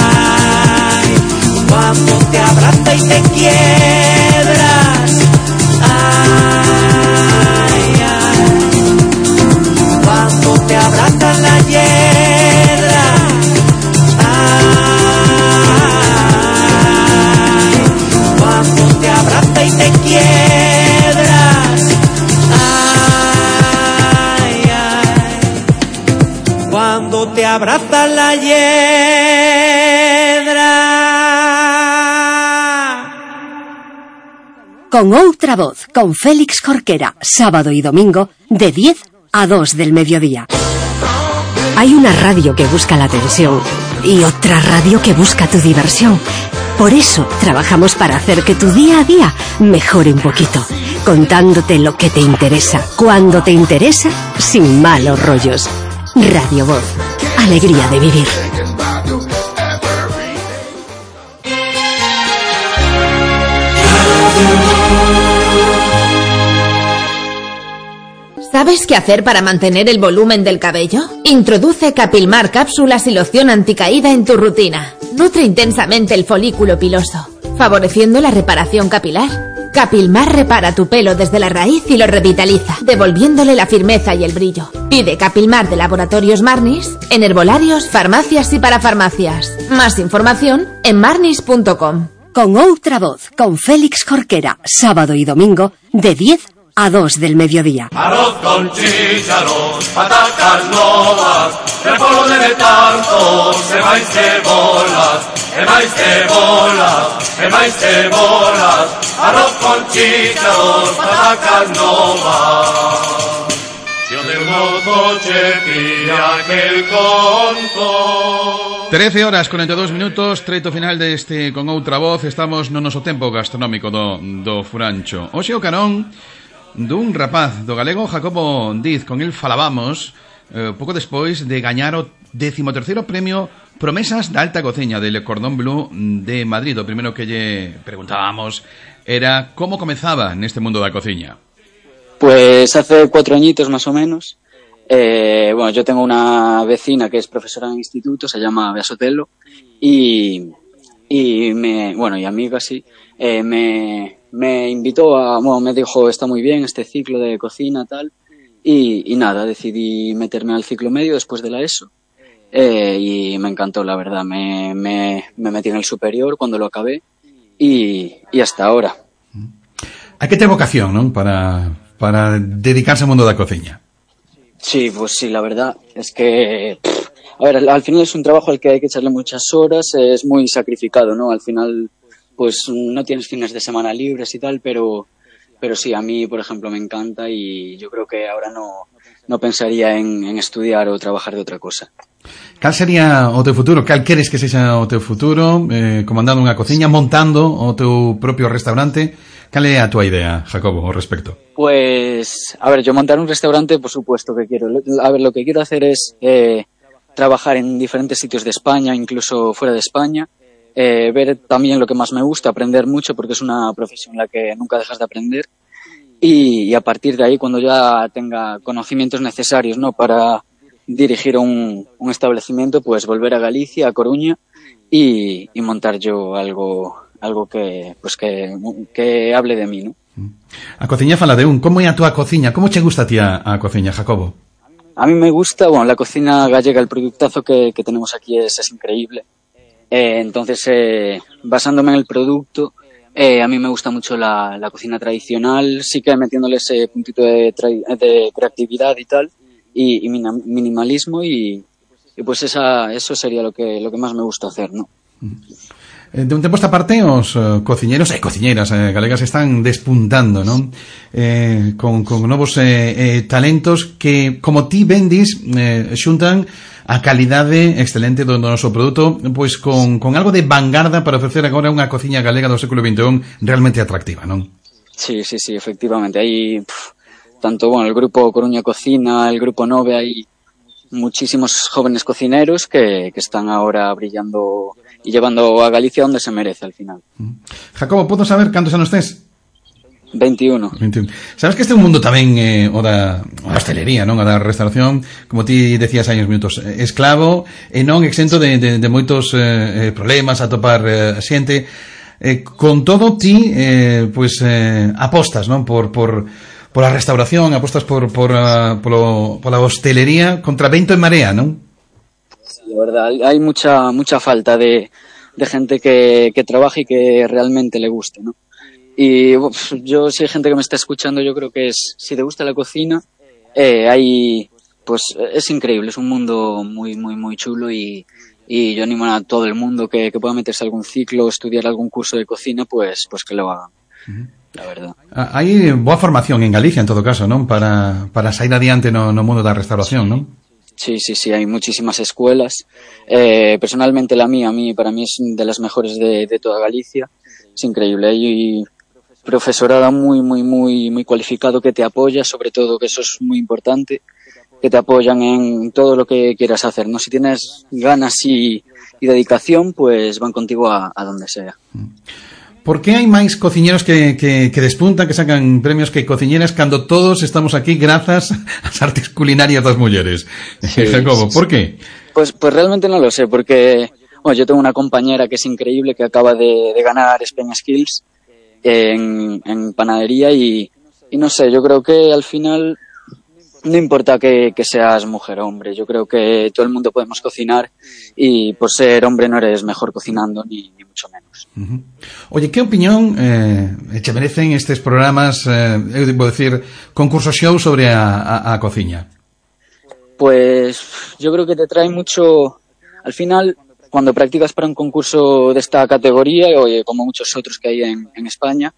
abraza la hiedra. Con outra voz, con Félix Jorquera, sábado y domingo, de 10 a 2 del mediodía. Hay una radio que busca la atención y otra radio que busca tu diversión. Por eso trabajamos para hacer que tu día a día mejore un poquito, contándote lo que te interesa, cuando te interesa, sin malos rollos. Radio Voz, alegría de vivir. ¿Sabes qué hacer para mantener el volumen del cabello? Introduce Capilmar cápsulas y loción anticaída en tu rutina. Nutre intensamente el folículo piloso, favoreciendo la reparación capilar. Capilmar repara tu pelo desde la raíz y lo revitaliza, devolviéndole la firmeza y el brillo. Pide Capilmar de Laboratorios Marnis en herbolarios, farmacias y parafarmacias. Más información en marnis.com. Con outra voz, con Félix Jorquera, sábado y domingo, de 10 a 2 del mediodía. Arroz con chícharos, patacas novas, repollo de tanto, se vais cebolas, arroz con chícharos, patacas novas. Yo de unos coche pilla aquel conto. 13 horas, 42 minutos, treito final deste Con outra voz. Estamos no noso tempo gastronómico do Furancho. Hoxe o carón dun rapaz do galego Jacobo Diz. Con el falábamos pouco despois de gañar o 13º premio Promesas da Alta Cociña de Le Cordon Bleu de Madrid. O primeiro que lle preguntábamos era como comezaba neste mundo da cociña. Pues hace 4 añitos más o menos. Bueno, yo tengo una vecina que es profesora en instituto, se llama Bea Sotelo, y amiga, sí, me invitó me dijo, está muy bien este ciclo de cocina, tal, y nada, decidí meterme al ciclo medio después de la ESO, y me encantó, la verdad, me metí en el superior cuando lo acabé, y hasta ahora. Hai que ter vocación, non? Para dedicarse ao mundo da cociña. Sí, pues sí, la verdad es que, a ver, al final es un trabajo al que hay que echarle muchas horas, es muy sacrificado, ¿no? Al final, pues no tienes fines de semana libres y tal, pero sí, a mí, por ejemplo, me encanta y yo creo que ahora no pensaría en estudiar o trabajar de otra cosa. Cal sería o teu futuro? Cal queres que sexa o teu futuro? Comandando unha cociña, montando o teu propio restaurante? Cal é a tua idea, Jacobo, ao respecto? Pues, a ver, yo montar un restaurante, por supuesto que quiero. A ver, lo que quiero hacer es trabajar en diferentes sitios de España, incluso fuera de España, ver también lo que más me gusta, aprender mucho, porque es una profesión en la que nunca dejas de aprender, y a partir de ahí, cuando ya tenga conocimientos necesarios, ¿no?, para dirigir un establecimiento, pues volver a Galicia, a Coruña, y montar yo algo que hable de mí, ¿no? A cociña fala de como é a túa cociña? Como che gusta a ti a cociña, Jacobo? A mí me gusta, bueno, la cocina gallega, el productazo que tenemos aquí es increíble. Entonces, basándome en el producto, a mí me gusta mucho la cocina tradicional, sí que metiéndole ese puntito de creatividad y tal, y minimalismo, y pues eso sería lo que más me gusta hacer, ¿no? De un tempo esta parte os cociñeros e cociñeiras galegas están despuntando, non? Con novos talentos que, como ti vendis, xuntan a calidade excelente do noso produto, pois con algo de vanguarda para ofrecer agora unha cociña galega do século XXI realmente atractiva, non? Sí, efectivamente. Hay tanto, bueno, el grupo Coruña Cocina, el grupo Nove, hay muchísimos jóvenes cocineros que están ahora brillando y llevando a Galicia donde se merece al final. Jacobo, podo saber cantos anos tes? 21. Sabes que este é un mundo tamén o da hostelería, non? O da restauración, como ti decías hai uns minutos, esclavo e non exento de moitos problemas a topar xente. Con todo ti apostas, non? Por a restauración, apostas pola hostelería contra vento e marea, non? Sí, la verdad, hay mucha falta de gente que trabaje y que realmente le guste, ¿no? Y yo, si hay gente que me está escuchando, yo creo que si te gusta la cocina, hay pues es increíble, es un mundo muy, muy, muy chulo y yo animo a todo el mundo que pueda meterse a algún ciclo, estudiar algún curso de cocina, pues que lo hagan. La verdad. Hai boa formación en Galicia, en todo caso, non? Para sair adiante no mundo da restauración, non? Sí, hay muchísimas escuelas. Personalmente para mí es de las mejores de toda Galicia. Es increíble. Hay profesorado muy, muy, muy, muy cualificado que te apoya, sobre todo, que eso es muy importante, que te apoyan en todo lo que quieras hacer, ¿no? Si tienes ganas y dedicación, pues van contigo a donde sea. Por que hai máis cociñeros que despuntan, que sacan premios que cociñeras cando todos estamos aquí grazas ás artes culinarias das mulleres? Sí, Jacobo, ¿por qué? Pues realmente no lo sé, porque yo tengo una compañera que es increíble, que acaba de ganar Spain Skills en panadería y no sé, yo creo que al final no importa que seas mujer o hombre, yo creo que todo el mundo podemos cocinar y por ser hombre no eres mejor cocinando ni mucho menos. Oye, ¿qué opinión te merecen estos programas, debo decir, concursos show sobre a cociña? Pues yo creo que te trae mucho, al final, cuando practicas para un concurso de esta categoría, como muchos otros que hay en España,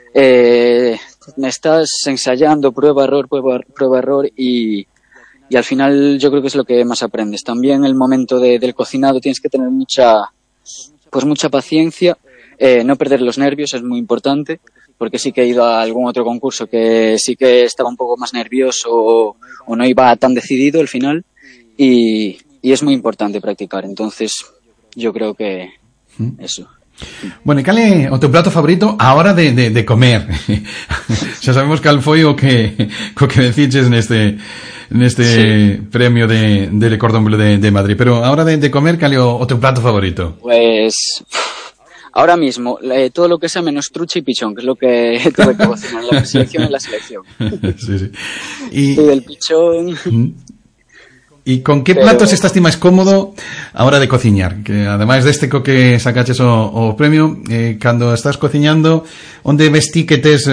estás ensayando prueba, error y al final yo creo que es lo que más aprendes. También el momento del cocinado tienes que tener mucha paciencia, no perder los nervios es muy importante, porque sí que he ido a algún otro concurso que sí que estaba un poco más nervioso o no iba tan decidido al final y es muy importante practicar, entonces yo creo que eso. Bueno, e cal é o teu plato favorito a hora de comer? Xa sabemos cal foi o que deciches neste sí, premio de Le Cordon Bleu de Madrid, pero a hora de comer, cal é o teu plato favorito? Pues ahora mismo, todo lo que sea menos trucha y pichón, que es lo que tuve que cocinar en la selección y en la selección. Sí. Y del pichón... ¿Y con qué platos estás máis cómodo a hora de cociñar? Que ademais deste co que sacaches o premio, cando estás cociñando, onde ves ti que tes,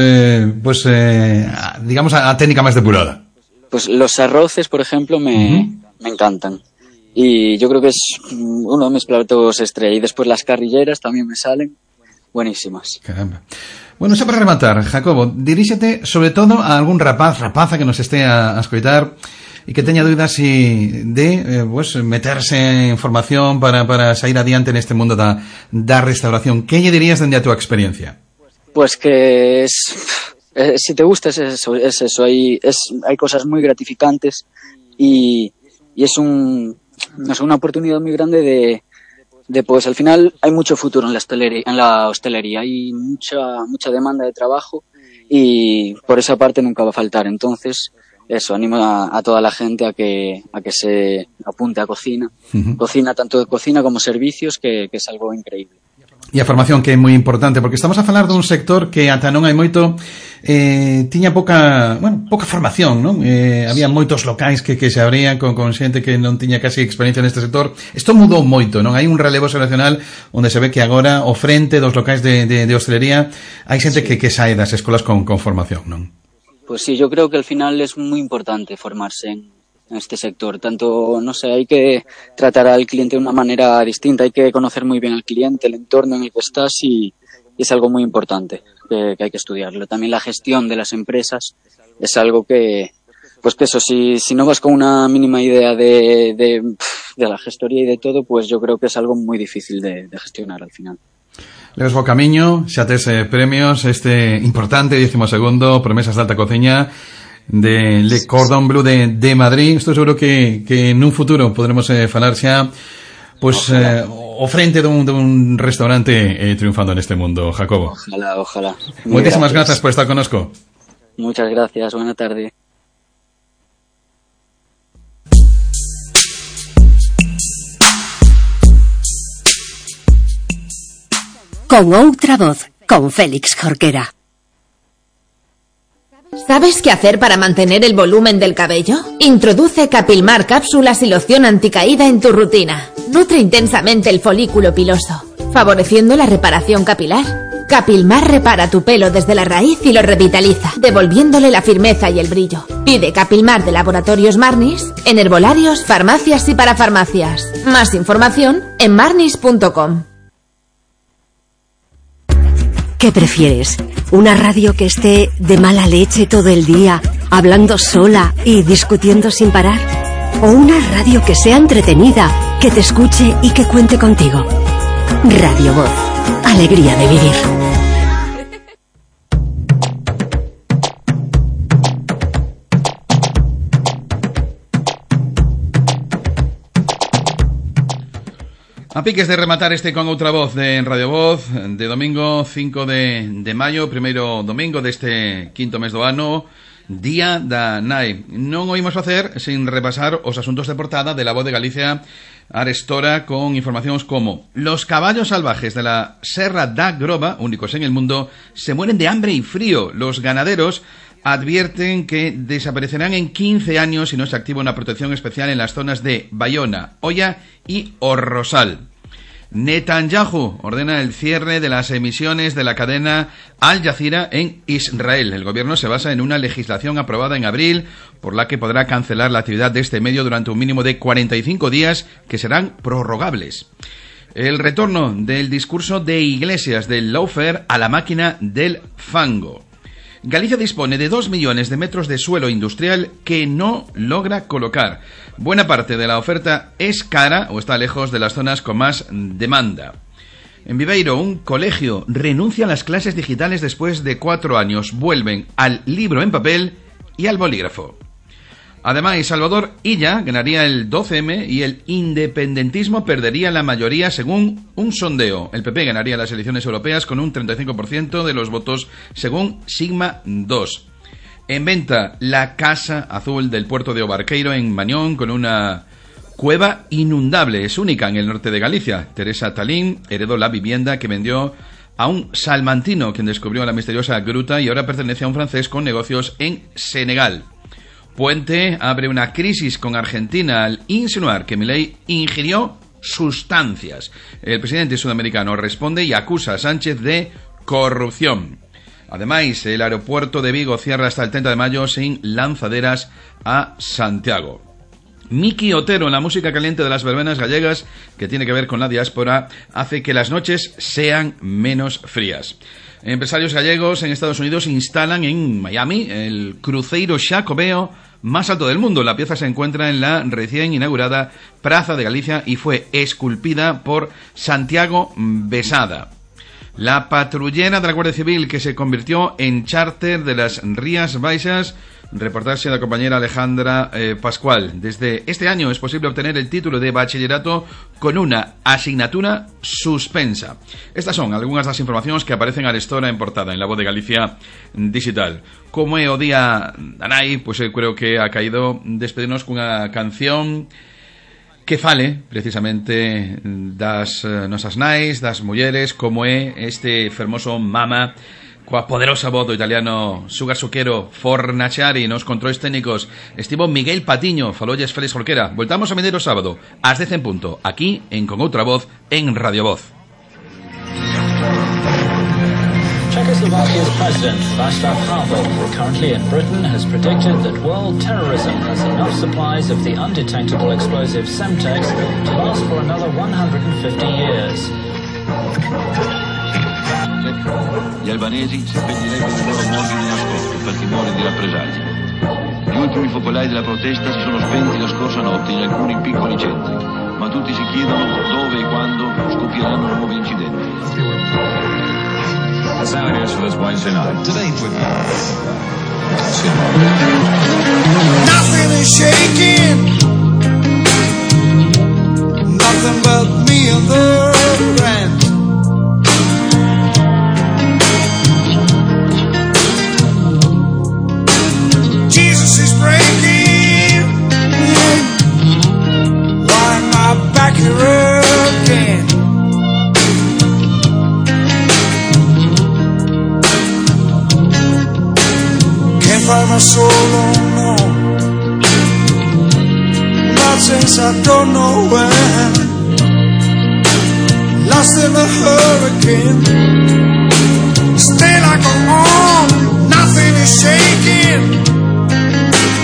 digamos, a técnica máis depurada? Pues los arroces, por ejemplo, me encantan. Y yo creo que es uno de mis platos estrella. Y después las carrilleras también me salen buenísimas. Caramba. Bueno, xa para rematar, Jacobo, diríxete sobre todo a algún rapaza que nos esté a escoitar e que teña dúbidas de meterse en formación para sair adiante neste mundo da restauración. Que lle dirías dende a túa experiencia? Pues que si te gusta es eso. Hay cosas muy gratificantes y es una oportunidad muy grande de pues al final hay mucho futuro en la hostelería, hay mucha demanda de trabajo y por esa parte nunca va a faltar. Entonces eso, animo a toda la gente a que se apunte a cocina. Cocina, tanto cocina como servicios, que es algo increíble. E a formación, que é moi importante, porque estamos a falar dun sector que ata non hai moito tiña pouca formación, non? Había moitos locais que se abrían con xente que non tiña casi experiencia neste sector. Isto mudou moito, non? Hai un relevo xeracional onde se ve que agora, ao frente dos locais de hostelería, hai xente que sae das escolas con formación, non? Pues sí, yo creo que al final es muy importante formarse en este sector. Tanto, no sé, hay que tratar al cliente de una manera distinta, hay que conocer muy bien al cliente, el entorno en el que estás y es algo muy importante que hay que estudiarlo. También la gestión de las empresas es algo que eso, si no vas con una mínima idea de la gestoría y de todo, pues yo creo que es algo muy difícil de gestionar al final. Leves bo camiño, xa tes premios, este importante 12º Promesas de Alta Cociña de Le Cordon Bleu de Madrid. Estou seguro que nun futuro podremos falar xa o frente dun restaurante triunfando neste mundo, Jacobo. Ojalá. Moitísimas grazas por estar connosco. Muchas gracias, buena tarde. Con outra voz, con Félix Jorquera. ¿Sabes qué hacer para mantener el volumen del cabello? Introduce Capilmar cápsulas y loción anticaída en tu rutina. Nutre intensamente el folículo piloso, favoreciendo la reparación capilar. Capilmar repara tu pelo desde la raíz y lo revitaliza, devolviéndole la firmeza y el brillo. Y de Capilmar de Laboratorios Marnis en herbolarios, farmacias y parafarmacias. Más información en marnis.com. ¿Qué prefieres? ¿Una radio que esté de mala leche todo el día, hablando sola y discutiendo sin parar? ¿O una radio que sea entretenida, que te escuche y que cuente contigo? Radio Voz. Alegría de vivir. A piques de rematar este Con Outra Voz de Radio Voz de domingo 5 de maio, primeiro domingo deste quinto mes do ano, Día da Nai. Non o imos facer sin repasar os asuntos de portada de La Voz de Galicia arestora, con informacións como: los caballos salvajes de la Serra da Groba, únicos en el mundo, se mueren de hambre y frío. Los ganaderos advierten que desaparecerán en 15 años si no se activa una protección especial en las zonas de Bayona, Oya y Orrosal. Netanyahu ordena el cierre de las emisiones de la cadena Al Jazeera en Israel. El gobierno se basa en una legislación aprobada en abril por la que podrá cancelar la actividad de este medio durante un mínimo de 45 días que serán prorrogables. El retorno del discurso de Iglesias del lawfare a la máquina del fango. Galicia dispone de 2 millones de metros de suelo industrial que no logra colocar. Buena parte de la oferta es cara o está lejos de las zonas con más demanda. En Viveiro, un colegio renuncia a las clases digitales después de 4 años. Vuelven al libro en papel y al bolígrafo. Además, Salvador Illa ganaría el 12M y el independentismo perdería la mayoría según un sondeo. El PP ganaría las elecciones europeas con un 35% de los votos según Sigma 2. En venta, la Casa Azul del puerto de Obarqueiro en Mañón, con una cueva inundable. Es única en el norte de Galicia. Teresa Talín heredó la vivienda que vendió a un salmantino, quien descubrió la misteriosa gruta, y ahora pertenece a un francés con negocios en Senegal. Puente abre una crisis con Argentina al insinuar que Milei ingirió sustancias. El presidente sudamericano responde y acusa a Sánchez de corrupción. Además, el aeropuerto de Vigo cierra hasta el 30 de mayo sin lanzaderas a Santiago. Miki Otero, en la música caliente de las verbenas gallegas, que tiene que ver con la diáspora, hace que las noches sean menos frías. Empresarios gallegos en Estados Unidos instalan en Miami el cruceiro Xacobeo más alto del mundo. La pieza se encuentra en la recién inaugurada Praza de Galicia y fue esculpida por Santiago Besada. La patrullera de la Guardia Civil, que se convirtió en charter de las Rías Baixas. Reportaje de la compañera Alejandra Pascual. Desde este año es posible obtener el título de bachillerato con una asignatura suspensa. Estas son algunas das informacións que aparecen arestora en portada en La Voz de Galicia Digital. Como é o día da nai, pois eu creo que ha caído despedirnos cunha canción que fale precisamente das nosas nais, das mulleres, como é este fermoso Mama, coa poderosa voz do italiano Sugar Suquero Fornaciari. Nos controles técnicos estivo Miguel Patiño, falolles Félix Jorquera. Voltamos a medir o sábado ás 10 en punto, aquí en Con Outra Voz en Radio Voz. Czechoslovakia's president, Václav Havel, currently in Britain, has predicted that world terrorism has enough supplies of the undetectable explosive Semtex to last for another 150 years. Gli albanesi seppellirebbero i loro morti di nascosto per timore di rappresaglie. Gli ultimi focolai della protesta si sono spenti la scorsa notte in alcuni piccoli centri, ma tutti si chiedono dove e quando scoppieranno nuovi incidenti. That's how it is for this Wednesday night. Today, nothing is shaking, nothing but me and the rent. Jesus is breaking. Why am I back here again? Can't find my soul, oh no. Not since I don't know when. Lost in a hurricane. Stay like I'm on. Nothing is shaking.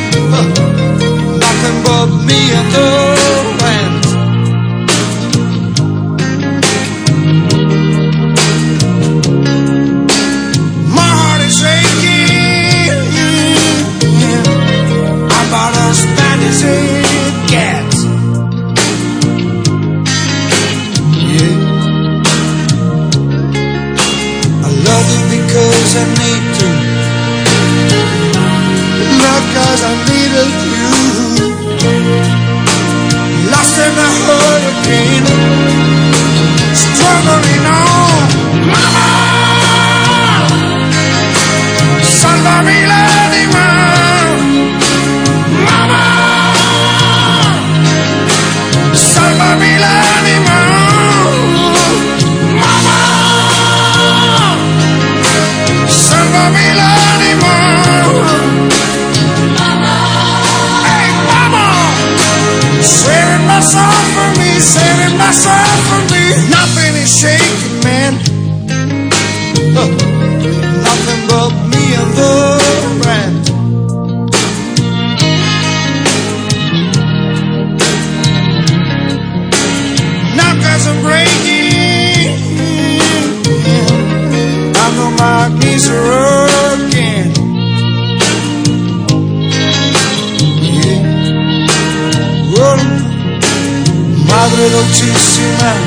dolcissima,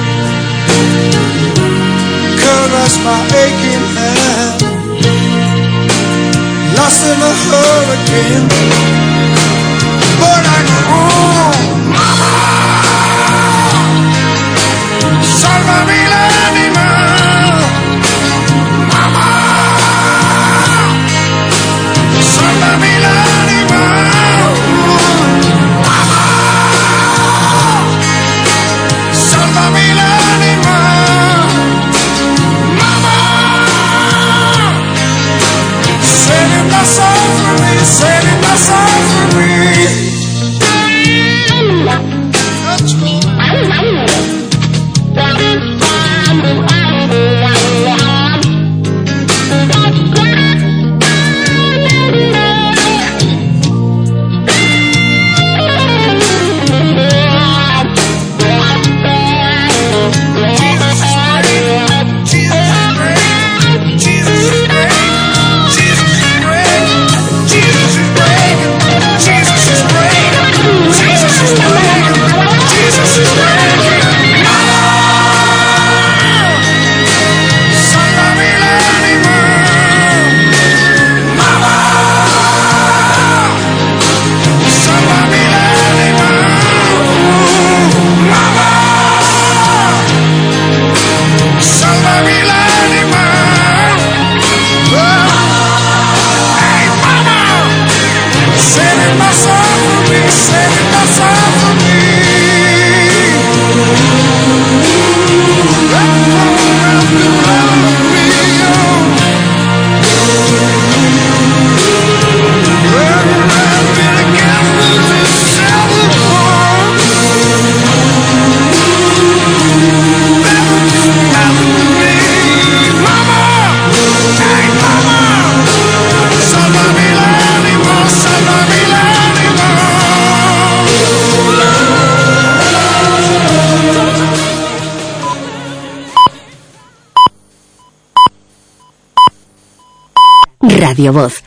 caress my aching hand, lost in a hurricane, but I go home, mama, sálvame l'anima, mama, sálvame l'anima, mama, sálvame l'anima, mama, sailing my soul for me, sailing my soul for me. Radio Voz.